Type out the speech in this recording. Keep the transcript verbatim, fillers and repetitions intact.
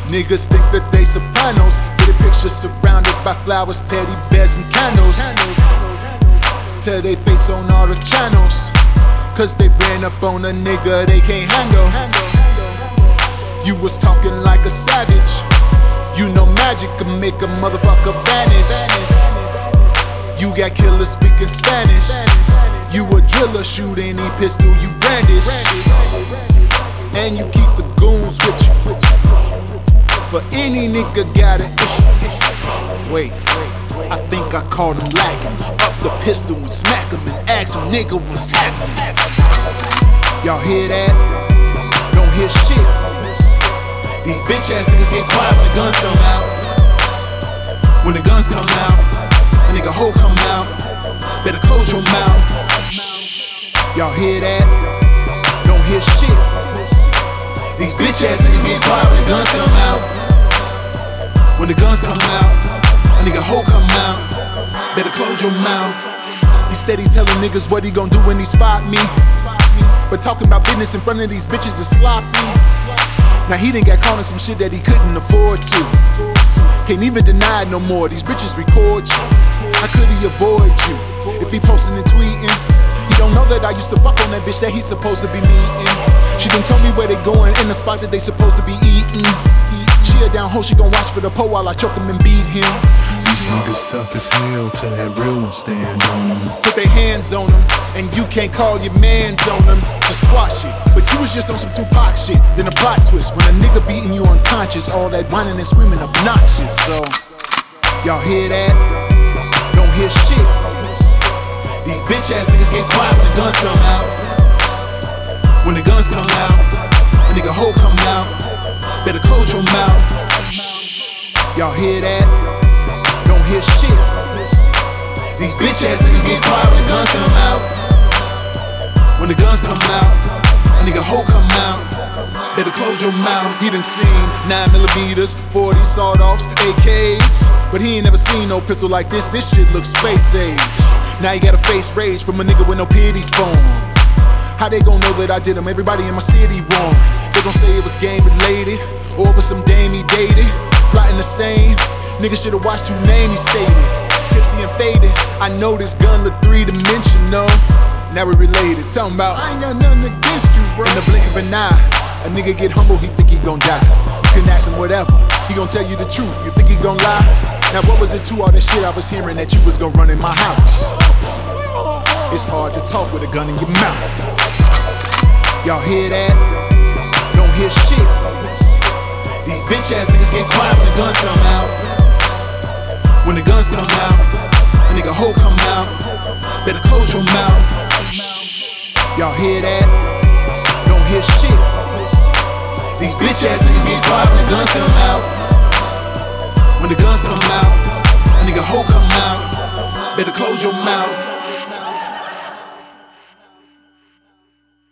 Niggas think that they sopranos, till the picture surrounded by flowers, teddy bears, and candles. Till they face on all the channels, cause they ran up on a nigga they can't handle. You was talking like a savage. You know magic can make a motherfucker vanish. You got killers speaking Spanish. You a driller, shoot any pistol you brandish. And you keep the goons with you. For any nigga got an issue. Wait, I think I caught him lacking. Up the pistol and smack him and ask him, nigga, what's happening? Y'all hear that? Don't hear shit. These bitch ass niggas get quiet when the guns come out. When the guns come out, a nigga hoe come out. Better close your mouth. Shh. Y'all hear that? Don't hear shit. These bitch ass niggas get quiet when the guns come out. When the guns come out, a nigga hoe come out. Better close your mouth. He steady telling niggas what he gon' do when he spot me, but talking about business in front of these bitches is sloppy. Now he done got caught in some shit that he couldn't afford to. Can't even deny it no more, these bitches record you. How could he avoid you if he posting and tweeting? He don't know that I used to fuck on that bitch that he's supposed to be meeting. She done told me where they going in the spot that they supposed to be eating. She a down hoe, she gon' watch for the pole while I choke him and beat him. These niggas tough as hell till that real one stand on them. Put their hands on them, and you can't call your mans on them to squash it. But you was just on some Tupac shit. Then a plot twist when a nigga beating you unconscious. All that whining and screaming obnoxious. So, y'all hear that? Don't hear shit. These bitch ass niggas get quiet when the guns come out. When the guns come out, a nigga hoe come out. Better close your mouth. Shh. Y'all hear that? Don't hear shit. These bitch ass niggas get quiet when the guns come out. When the guns come out, a nigga hoe come out. Better close your mouth. He done seen nine millimeters, forty sawed-offs, A Ks, but he ain't never seen no pistol like this. This shit looks space age. Now you gotta face rage from a nigga with no pity for him. How they gon' know that I did them? Everybody in my city wrong. They gon' say it was game related, or over some dame he dated. Plotting the stain, niggas should've watched who name he stated. Tipsy and faded, I know this gun look three-dimensional. Now we related, talking about I ain't got nothing against you, bro. In the blink of an eye, a nigga get humble, he think he gon' die. You can ask him whatever, he gon' tell you the truth. You think he gon' lie? Now what was it to all that shit I was hearing that you was gon' run in my house? It's hard to talk with a gun in your mouth. Y'all hear that? Don't hear shit. These bitch ass niggas get quiet when the guns come out. When the guns come out, a nigga hoe come out. Better close your mouth. Shh. Y'all hear that? Don't hear shit. These bitch ass niggas get quiet when the guns come out. When the guns come out, a nigga hoe come out. Better close your mouth.